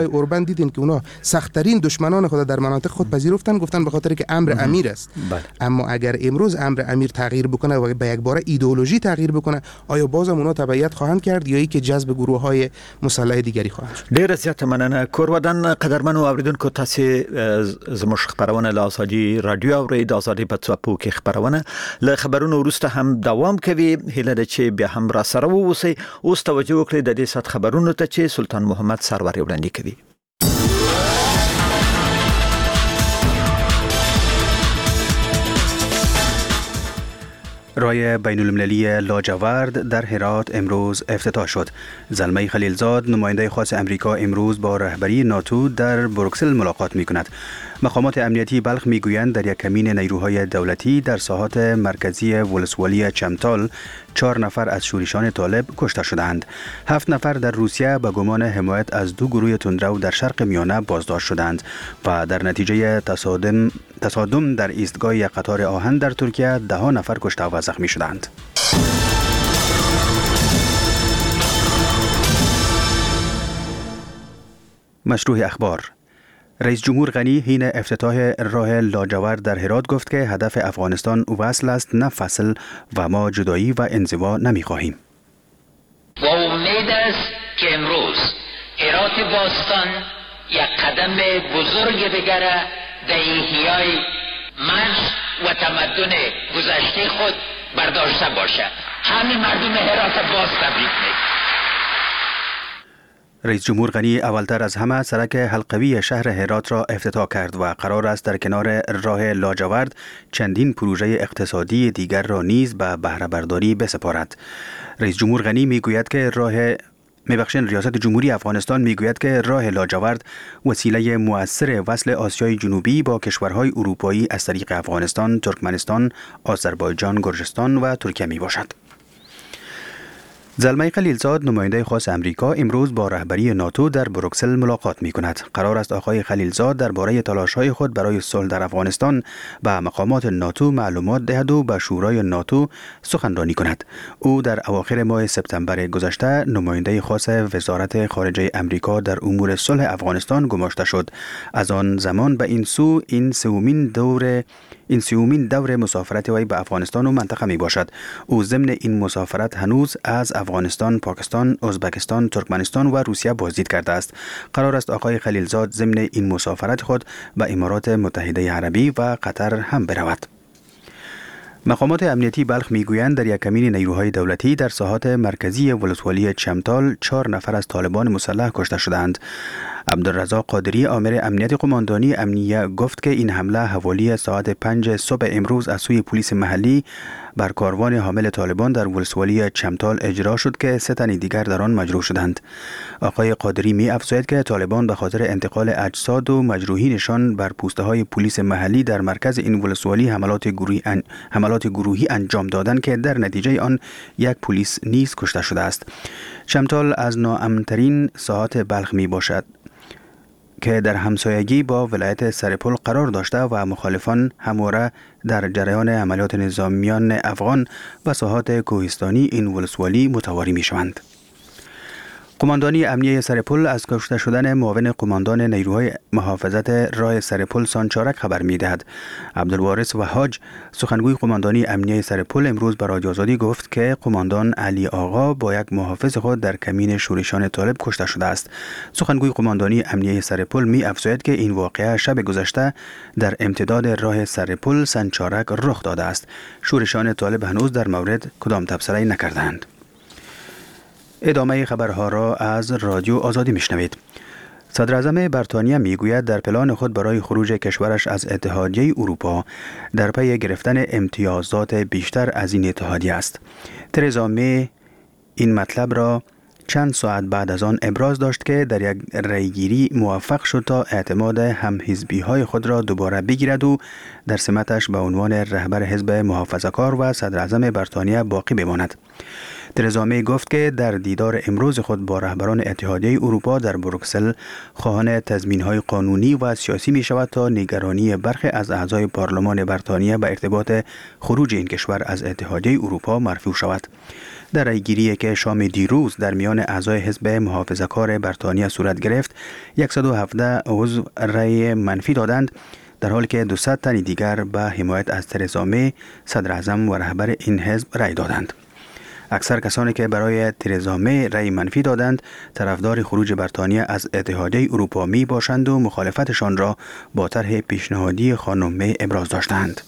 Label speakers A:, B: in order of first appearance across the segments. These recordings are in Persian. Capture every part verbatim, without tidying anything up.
A: اوربان دیدین که اونا سخت‌ترین دشمنان خود در مناطق خود پذیرفتن، گفتن به خاطر که امر امیر است.
B: بله.
A: اما اگر امروز امر امیر تغییر بکنه و به یک باره ایدئولوژی تغییر بکنه، آیا بازم اونا تبعیت خواهند کرد یا ای که جذب گروه‌های مسلح دیگری خواهند شد؟
B: ډیر زیات مننه. کورودن قدرمنو اوریدونکو، تاسو زموږ خبرونه له ازادي رادیو او د ازادي په څپو کې خبرونه له خبرونو وروسته هم دوام کوي. هیله ده چې بیا هم را سره ووسی. اوس توجه وکړئ د دې سات خبرونو ته چې سلطان محمد سرور وړاندې کوي. رای بین المللی لاجورد در هرات امروز افتتاح شد. زلمه خلیلزاد نماینده خاص امریکا امروز با رهبری ناتو در بروکسل ملاقات می کند. مقامات امنیتی بلخ می گویند در یک کمین نیروهای دولتی در ساحات مرکزی ولسوالی چمتال چهار نفر از شورشان طالب کشته شدند. هفت نفر در روسیه به گمان حمایت از دو گروه تندرو در شرق میانه بازداشت شدند و در نتیجه تصادم تصادم در ایستگاه قطار آهن در ترکیه ده ها نفر کشته و زخمی شدند. مشروع اخبار. رئیس جمهور غنی حین افتتاح راه لاجورد در هرات گفت که هدف افغانستان وصل است نه فصل و ما جدایی و انزوا نمی خواهیم.
C: و امید است که امروز هرات باستان یک قدم بزرگ دیگر در احیای مرز و تمدن گذشته خود برداشته باشد. همه مردم هرات باز تبریک میگویم.
B: رئیس جمهور غنی اولتر از همه سرک حلقوی شهر هرات را افتتاح کرد و قرار است در کنار راه لاجورد چندین پروژه اقتصادی دیگر را نیز به بهره برداری بسپارد. رئیس جمهور غنی میگوید که راه میبخشین ریاست جمهوری افغانستان میگوید که راه لاجورد وسیله مؤثر وصل آسیای جنوبی با کشورهای اروپایی از طریق افغانستان، ترکمنستان، آذربایجان، گرجستان و ترکیه می باشد. زلمه خلیلزاد نماینده خاص امریکا امروز با رهبری ناتو در بروکسل ملاقات می کند. قرار است آقای خلیلزاد درباره تلاش‌های خود برای صلح در افغانستان به مقامات ناتو معلومات دهد و به شورای ناتو سخنرانی کند. او در اواخر ماه سپتامبر گذشته نماینده خاص وزارت خارجه امریکا در امور صلح افغانستان گماشته شد. از آن زمان به این سو این سومین دور این سومین دور مسافرت وی به افغانستان و منطقه می باشد. او ضمن این مسافرت هنوز از افغانستان، پاکستان، ازبکستان، ترکمنستان و روسیه بازدید کرده است. قرار است آقای خلیلزاد ضمن این مسافرت خود به امارات متحده عربی و قطر هم برود. مقامات امنیتی بلخ میگویند در یک کمین نیروهای دولتی در ساحات مرکزی ولسوالی چمتال چهار نفر از طالبان مسلح کشته شدند. عبدالرزاق قادری آمر امنیت قماندانی امنیه گفت که این حمله حوالی ساعت پنج صبح امروز از سوی پلیس محلی بر کاروان حامل طالبان در ولسوالی چمتال اجرا شد که سه تن دیگر در آن مجروح شدند. آقای قادری می افزاید که طالبان به خاطر انتقال اجساد و مجروحینشان بر پوسته های پلیس محلی در مرکز این ولسوالی حملات گروهی ان... حملات گروهی انجام دادند که در نتیجه آن یک پلیس نیز کشته شده است. چمتال از ناامن‌ترین ساحات بلخ می باشد که در همسایگی با ولایت سرپل قرار داشته و مخالفان همواره در جریان عملیات نظامیان افغان و ساحات کوهستانی این ولسوالی متواری می شوند. قماندانی امنیه سرپل از کشته شدن معاون قماندان نیروهای محافظت راه سرپل سانچارک خبر می دهد. عبدالوارث وحاج سخنگوی قماندانی امنیه سرپل امروز به رادیو آزادی گفت که قماندان علی آقا با یک محافظ خود در کمین شورشان طالب کشته شده است. سخنگوی قماندانی امنیه سرپل می افزاید که این واقعه شب گذشته در امتداد راه سرپل سانچارک رخ داده است. شورشان طالب هنوز در مورد کدام تبصره نکردند. ادامه خبرها را از رادیو آزادی میشنوید. صدر اعظم بریتانیا میگوید در پلان خود برای خروج کشورش از اتحادیه اروپا در پی گرفتن امتیازات بیشتر از این اتحادیه است. ترزا می این مطلب را چند ساعت بعد از آن ابراز داشت که در یک رأیگیری موفق شد تا اعتماد همحزبی‌های خود را دوباره بگیرد و در سمتش به عنوان رهبر حزب محافظه‌کار و صدر اعظم بریتانیا باقی بماند. ترزا می گفت که در دیدار امروز خود با رهبران اتحادیه اروپا در بروکسل خواهان تضمین‌های قانونی و سیاسی می شود تا نگرانی برخی از اعضای پارلمان بریتانیا به ارتباط خروج این کشور از اتحادیه اروپا مرفوع شود. در رأیگیری که شام دیروز در میان اعضای حزب محافظه‌کار بریتانیا صورت گرفت، صد و هفده عضو رأی منفی دادند، در حالی که دویست تن دیگر به حمایت از ترزا می، صدر اعظم و رهبر این حزب رأی دادند. اکثر کسانی که برای ترزا می رأی منفی دادند، طرفدار خروج بریتانیا از اتحادیه اروپا می باشند و مخالفتشان را با طرح پیشنهادی خانم می ابراز داشتند.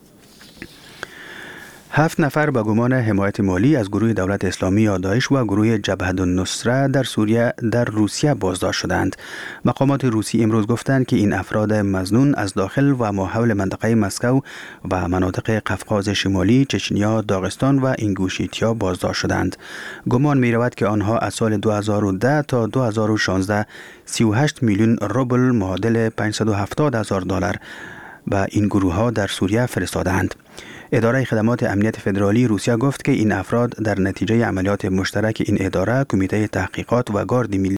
B: هفت نفر با گمان حمایت مالی از گروه دولت اسلامی یا داعش و گروه جبهه النصره در سوریه در روسیه بازداشت شدند. مقامات روسی امروز گفتند که این افراد مظنون از داخل و ماحول منطقه مسکو و مناطق قفقاز شمالی، چچنیا، داغستان و اینگوشیتیا بازداشت شدند. گمان می رود که آنها از سال دو هزار و ده تا دو هزار و شانزده سی و هشت میلیون روبل معادل پانصد و هفتاد هزار دلار به این گروه ها در سوریه فرستادند. اداره خدمات امنیت فدرالی روسیه گفت که این افراد در نتیجه عملیات مشترک این اداره، کمیته تحقیقات و گارد ملی